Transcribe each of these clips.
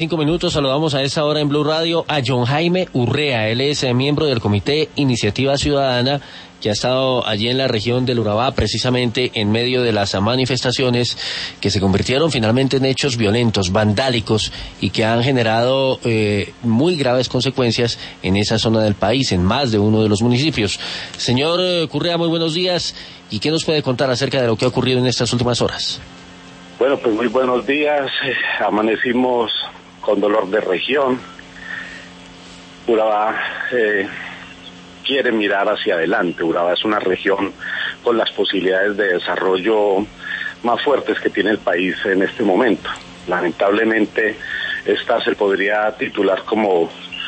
5 minutos, saludamos a esta hora en Blue Radio a John Jaime Urrea. Él es miembro del Comité Iniciativa Ciudadana, que ha estado allí en la región del Urabá, precisamente en medio de las manifestaciones que se convirtieron finalmente en hechos violentos, vandálicos, y que han generado muy graves consecuencias en esa zona del país, en más de uno de los municipios. Señor Urrea, muy buenos días. ¿Y qué nos puede contar acerca de lo que ha ocurrido en estas últimas horas? Bueno, pues muy buenos días. Amanecimos con dolor de región. Urabá quiere mirar hacia adelante. Urabá es una región con las posibilidades de desarrollo más fuertes que tiene el país en este momento. Lamentablemente, esta se podría titular como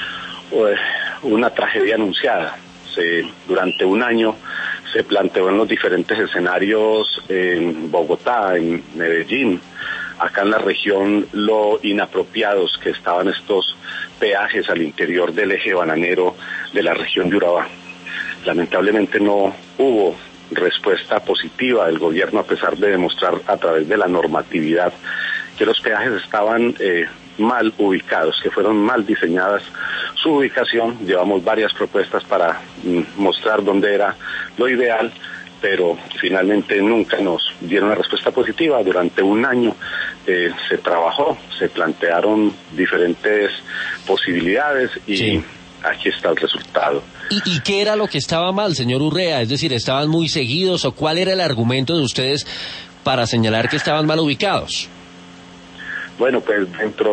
una tragedia anunciada. Durante un año se planteó en los diferentes escenarios en Bogotá, en Medellín, acá en la región, lo inapropiados que estaban estos peajes al interior del eje bananero de la región de Urabá. Lamentablemente no hubo respuesta positiva del gobierno, a pesar de demostrar a través de la normatividad que los peajes estaban mal ubicados, que fueron mal diseñadas su ubicación. Llevamos varias propuestas para mostrar dónde era lo ideal, pero finalmente nunca nos dieron una respuesta positiva. Durante un año se trabajó, se plantearon diferentes posibilidades y sí, aquí está el resultado. ¿Y qué era lo que estaba mal, señor Urrea? Es decir, ¿estaban muy seguidos o cuál era el argumento de ustedes para señalar que estaban mal ubicados? Bueno, pues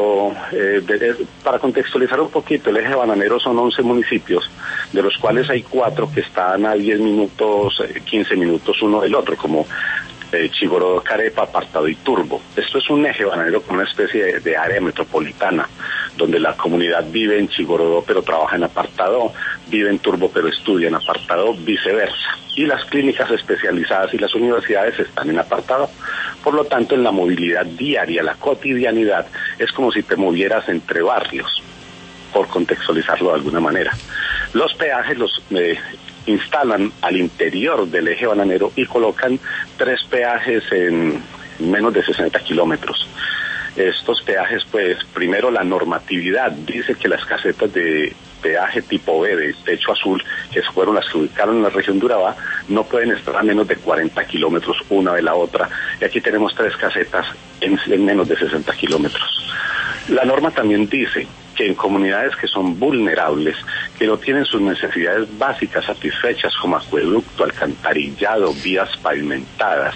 para contextualizar un poquito, el eje bananero son 11 municipios, de los cuales hay 4 que están a 10 minutos, 15 minutos uno del otro, como Chigorodó, Carepa, Apartado y Turbo. Esto es un eje bananero con una especie de área metropolitana, donde la comunidad vive en Chigorodó pero trabaja en Apartado, vive en Turbo pero estudia en Apartado, viceversa. Y las clínicas especializadas y las universidades están en Apartado. Por lo tanto, en la movilidad diaria, la cotidianidad, es como si te movieras entre barrios, por contextualizarlo de alguna manera. Los peajes los instalan al interior del eje bananero y colocan 3 peajes en menos de 60 kilómetros. Estos peajes, pues, primero la normatividad dice que las casetas de peaje tipo B de techo azul, que fueron las que ubicaron en la región de Urabá, no pueden estar a menos de 40 kilómetros una de la otra. Y aquí tenemos 3 casetas en menos de 60 kilómetros. La norma también dice que en comunidades que son vulnerables, que no tienen sus necesidades básicas satisfechas, como acueducto, alcantarillado, vías pavimentadas,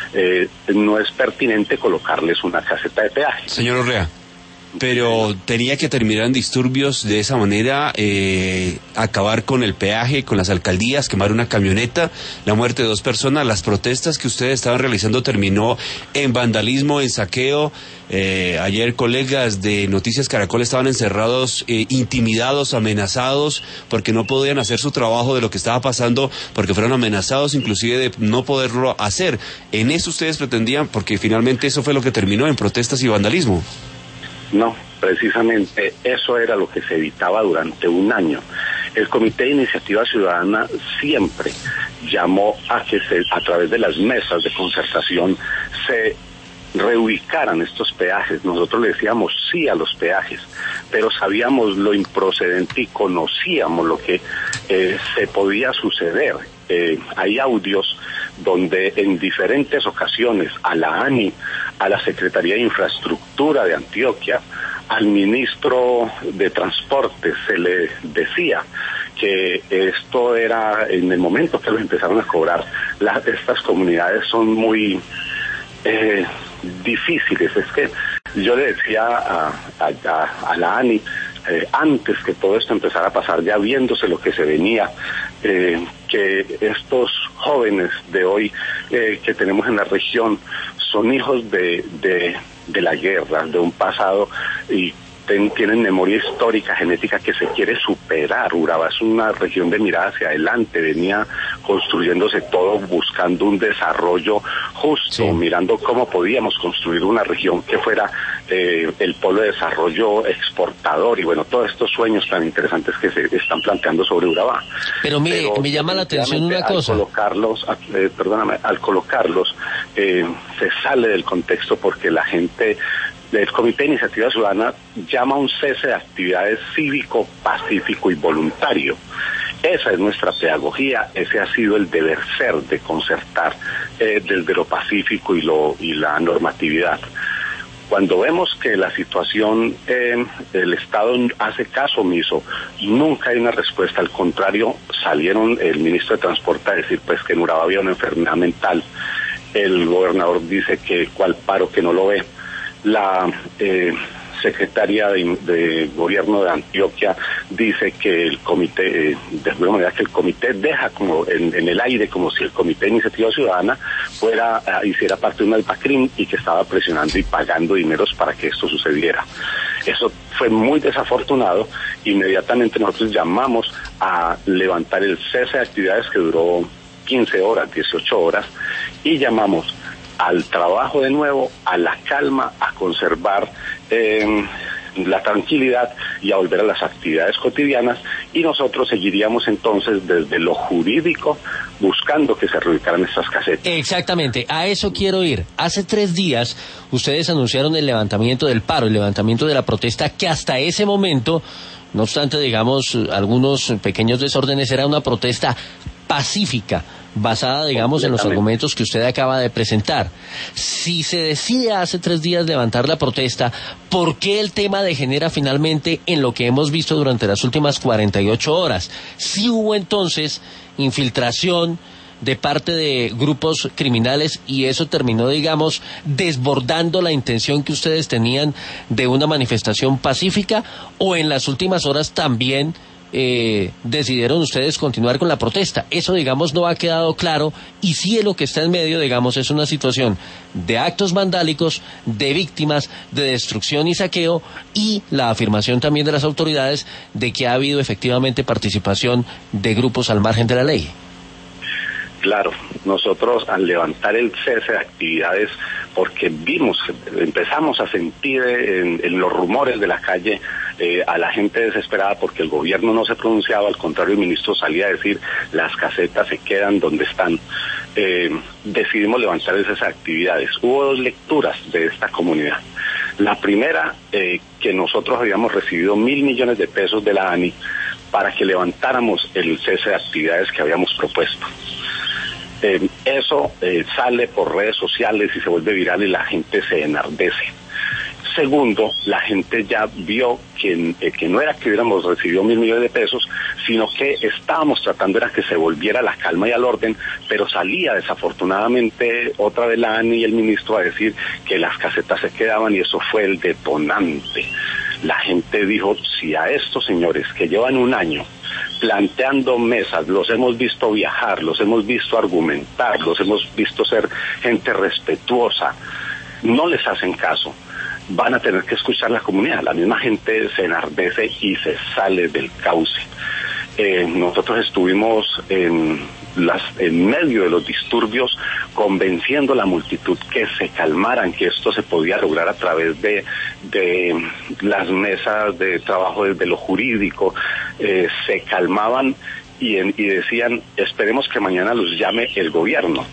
no es pertinente colocarles una caseta de peaje. Señor Urrea, pero tenía que terminar en disturbios de esa manera, acabar con el peaje, con las alcaldías, quemar una camioneta, la muerte de 2 personas. Las protestas que ustedes estaban realizando terminó en vandalismo, en saqueo. Ayer colegas de Noticias Caracol estaban encerrados, intimidados, amenazados, porque no podían hacer su trabajo de lo que estaba pasando, porque fueron amenazados inclusive de no poderlo hacer. En eso ustedes pretendían, porque finalmente eso fue lo que terminó en protestas y vandalismo. No, precisamente eso era lo que se evitaba durante un año. El Comité de Iniciativa Ciudadana siempre llamó a que a través de las mesas de concertación se reubicaran estos peajes. Nosotros le decíamos sí a los peajes, pero sabíamos lo improcedente y conocíamos lo que se podía suceder. Hay audios donde en diferentes ocasiones a la ANI, a la Secretaría de Infraestructura de Antioquia, al ministro de Transporte se le decía que esto era, en el momento que lo empezaron a cobrar, estas comunidades son muy difíciles. Es que yo le decía a la ANI, antes que todo esto empezara a pasar, ya viéndose lo que se venía, que estos jóvenes de hoy que tenemos en la región son hijos de la guerra, de un pasado, y tienen memoria histórica, genética que se quiere superar. Urabá es una región de mirada hacia adelante, venía construyéndose todo buscando un desarrollo justo, sí, mirando cómo podíamos construir una región que fuera el polo de desarrollo exportador, y bueno, todos estos sueños tan interesantes que se están planteando sobre Urabá. Pero me llama la atención una cosa. Al colocarlos, se sale del contexto, porque la gente el Comité de Iniciativa Ciudadana llama a un cese de actividades cívico, pacífico y voluntario. Esa es nuestra pedagogía, ese ha sido el deber ser de concertar desde lo pacífico y la normatividad. Cuando vemos que la situación, el Estado hace caso omiso, nunca hay una respuesta, al contrario, salieron el ministro de Transporte a decir pues que en Urabá había una enfermedad mental, el gobernador dice que cuál paro que no lo ve, la secretaria de gobierno de Antioquia dice que el comité, de alguna manera que el comité deja como en el aire como si el Comité de Iniciativa Ciudadana hiciera parte de un alpacrim y que estaba presionando y pagando dineros para que esto sucediera. Eso fue muy desafortunado. Inmediatamente nosotros llamamos a levantar el cese de actividades que duró 15 horas, 18 horas, y llamamos al trabajo de nuevo, a la calma, a conservar la tranquilidad y a volver a las actividades cotidianas, y nosotros seguiríamos entonces desde lo jurídico buscando que se reubicaran estas casetas. Exactamente, a eso quiero ir. Hace 3 días ustedes anunciaron el levantamiento del paro, el levantamiento de la protesta, que hasta ese momento, no obstante, digamos, algunos pequeños desórdenes, era una protesta pacífica, basada, digamos, en los argumentos que usted acaba de presentar. Si se decide hace 3 días levantar la protesta, ¿por qué el tema degenera finalmente en lo que hemos visto durante las últimas 48 horas? Sí hubo entonces infiltración de parte de grupos criminales y eso terminó, digamos, desbordando la intención que ustedes tenían de una manifestación pacífica, o en las últimas horas también decidieron ustedes continuar con la protesta. Eso, digamos, no ha quedado claro, y sí lo que está en medio, digamos, es una situación de actos vandálicos, de víctimas, de destrucción y saqueo, y la afirmación también de las autoridades de que ha habido efectivamente participación de grupos al margen de la ley. Claro, nosotros al levantar el cese de actividades, porque empezamos a sentir en los rumores de la calle a la gente desesperada porque el gobierno no se pronunciaba, al contrario el ministro salía a decir las casetas se quedan donde están, decidimos levantar esas actividades. Hubo 2 lecturas de esta comunidad. La primera, que nosotros habíamos recibido 1.000 millones de pesos de la ANI para que levantáramos el cese de actividades que habíamos propuesto. Eso sale por redes sociales y se vuelve viral y la gente se enardece. Segundo, la gente ya vio que no era que hubiéramos recibido 1.000 millones de pesos, sino que estábamos tratando era que se volviera la calma y al orden, pero salía desafortunadamente otra vez la ANI y el ministro a decir que las casetas se quedaban, y eso fue el detonante. La gente dijo, si a estos señores que llevan 1 año planteando mesas, los hemos visto viajar, los hemos visto argumentar, los hemos visto ser gente respetuosa, no les hacen caso, van a tener que escuchar la comunidad. La misma gente se enardece y se sale del cauce. Nosotros estuvimos en medio de los disturbios convenciendo a la multitud que se calmaran, que esto se podía lograr a través de las mesas de trabajo desde lo jurídico. Se calmaban y decían, esperemos que mañana los llame el gobierno.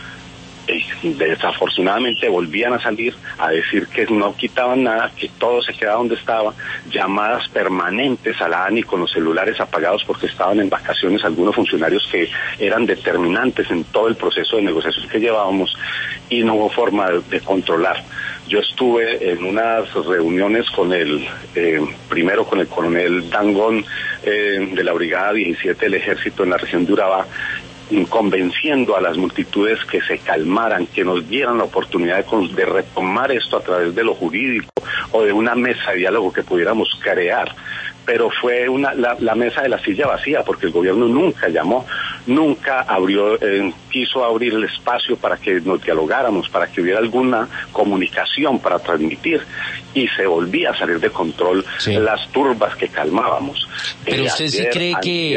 Desafortunadamente volvían a salir a decir que no quitaban nada, que todo se quedaba donde estaba, llamadas permanentes a la ANI con los celulares apagados porque estaban en vacaciones algunos funcionarios que eran determinantes en todo el proceso de negociación que llevábamos, y no hubo forma de controlar. Yo estuve en unas reuniones con primero con el coronel Dangón de la Brigada 17 del Ejército en la región de Urabá, convenciendo a las multitudes que se calmaran, que nos dieran la oportunidad de retomar esto a través de lo jurídico o de una mesa de diálogo que pudiéramos crear. Pero fue la mesa de la silla vacía, porque el gobierno nunca llamó, nunca quiso abrir el espacio para que nos dialogáramos, para que hubiera alguna comunicación para transmitir, y se volvía a salir de control las turbas que calmábamos. Pero usted sí cree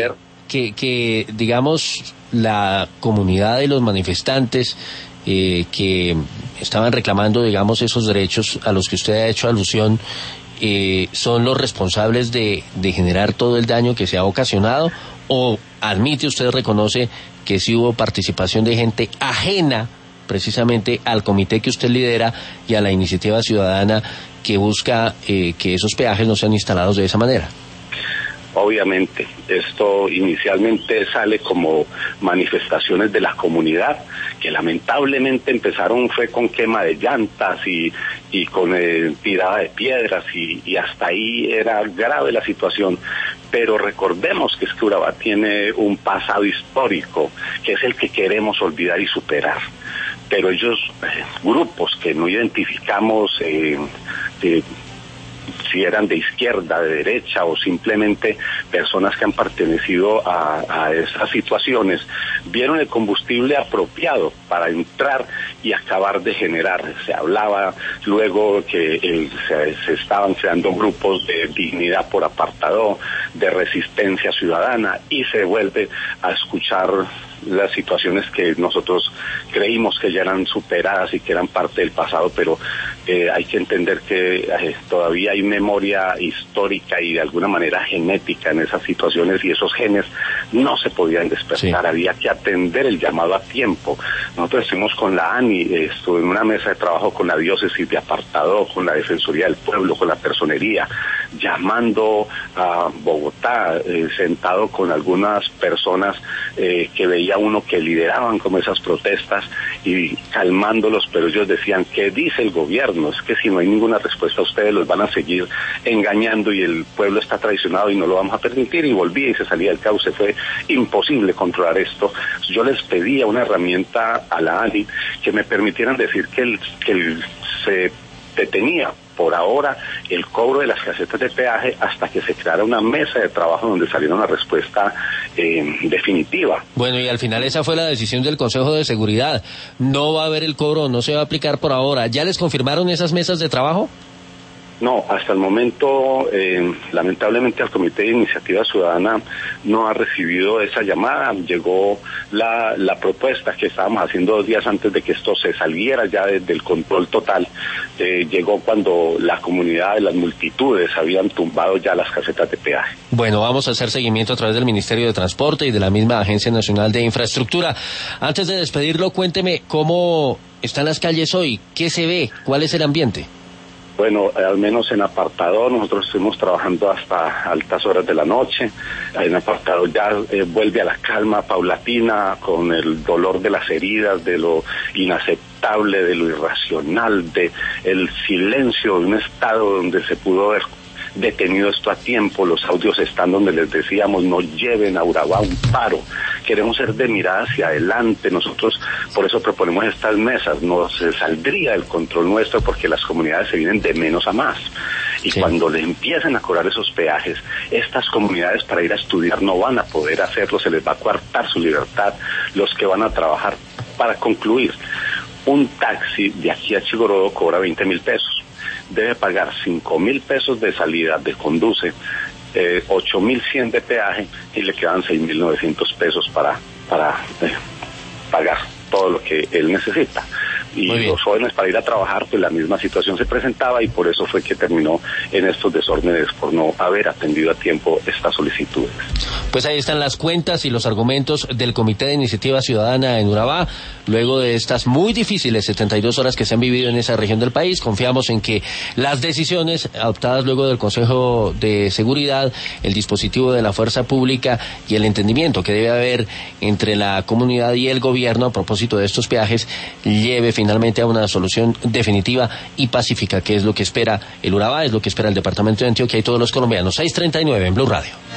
que digamos, la comunidad de los manifestantes que estaban reclamando, digamos, esos derechos a los que usted ha hecho alusión, son los responsables de generar todo el daño que se ha ocasionado, o admite usted, reconoce que sí hubo participación de gente ajena precisamente al comité que usted lidera y a la iniciativa ciudadana que busca que esos peajes no sean instalados de esa manera. Obviamente, esto inicialmente sale como manifestaciones de la comunidad, que lamentablemente empezaron fue con quema de llantas y con tirada de piedras y hasta ahí era grave la situación. Pero recordemos que es que Urabá tiene un pasado histórico, que es el que queremos olvidar y superar. Pero ellos, grupos que no identificamos si eran de izquierda, de derecha o simplemente personas que han pertenecido a esas situaciones, vieron el combustible apropiado para entrar y acabar de generar. Se hablaba luego que se estaban creando grupos de dignidad por apartado, de resistencia ciudadana, y se vuelve a escuchar las situaciones que nosotros creímos que ya eran superadas y que eran parte del pasado, pero hay que entender que todavía hay memoria histórica y de alguna manera genética en esas situaciones, y esos genes no se podían despertar. Sí. Había que atender el llamado a tiempo. Nosotros estuvimos con la ANI, estuve en una mesa de trabajo con la diócesis de Apartadó, con la Defensoría del Pueblo, con la Personería, llamando a Bogotá, sentado con algunas personas que veía uno que lideraban como esas protestas y calmándolos, pero ellos decían, ¿qué dice el gobierno? Es que si no hay ninguna respuesta ustedes los van a seguir engañando y el pueblo está traicionado y no lo vamos a permitir, y volvía y se salía del cauce. Fue imposible controlar esto. Yo les pedía una herramienta a la ANI que me permitieran decir que se detenía por ahora el cobro de las casetas de peaje hasta que se creara una mesa de trabajo donde saliera una respuesta definitiva. Bueno, y al final esa fue la decisión del Consejo de Seguridad. No va a haber el cobro, no se va a aplicar por ahora. ¿Ya les confirmaron esas mesas de trabajo? No, hasta el momento, lamentablemente, el Comité de Iniciativa Ciudadana no ha recibido esa llamada. Llegó la propuesta que estábamos haciendo 2 días antes de que esto se saliera ya del control total. Llegó cuando la comunidad, las multitudes, habían tumbado ya las casetas de peaje. Bueno, vamos a hacer seguimiento a través del Ministerio de Transporte y de la misma Agencia Nacional de Infraestructura. Antes de despedirlo, cuénteme cómo están las calles hoy, qué se ve, cuál es el ambiente. Bueno, al menos en Apartadó nosotros estuvimos trabajando hasta altas horas de la noche. En Apartadó ya vuelve a la calma paulatina, con el dolor de las heridas, de lo inaceptable, de lo irracional, de el silencio de un estado donde se pudo haber detenido esto a tiempo. Los audios están donde les decíamos, no lleven a Urabá un paro. Queremos ser de mirada hacia adelante. Nosotros por eso proponemos estas mesas. No se saldría del control nuestro porque las comunidades se vienen de menos a más. Y sí, cuando le empiecen a cobrar esos peajes, estas comunidades para ir a estudiar no van a poder hacerlo, se les va a coartar su libertad. Los que van a trabajar, para concluir, un taxi de aquí a Chigorodo cobra 20.000 pesos. Debe pagar 5.000 pesos de salida de conduce, 8.100 de peaje, y le quedan 6.900 pesos para pagar todo lo que él necesita. Y los jóvenes para ir a trabajar, pues la misma situación se presentaba, y por eso fue que terminó en estos desórdenes por no haber atendido a tiempo estas solicitudes. Pues ahí están las cuentas y los argumentos del Comité de Iniciativa Ciudadana en Urabá, luego de estas muy difíciles 72 horas que se han vivido en esa región del país. Confiamos en que las decisiones adoptadas luego del Consejo de Seguridad, el dispositivo de la fuerza pública y el entendimiento que debe haber entre la comunidad y el gobierno a propósito de estos peajes, lleve finalmente a una solución definitiva y pacífica, que es lo que espera el Urabá, es lo que espera el departamento de Antioquia y todos los colombianos. 6:39 en Blue Radio.